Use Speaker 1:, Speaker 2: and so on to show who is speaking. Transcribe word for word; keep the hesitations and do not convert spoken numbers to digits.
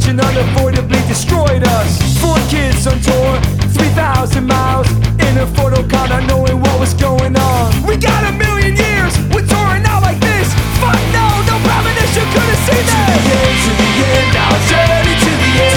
Speaker 1: expansion unavoidably destroyed us. Four kids on tour, three thousand miles in a photo car, not knowing what was going on. We got a million years, we're touring out like this. Fuck no, no premonition could've seen this. To the end, to the end, our journey to the end.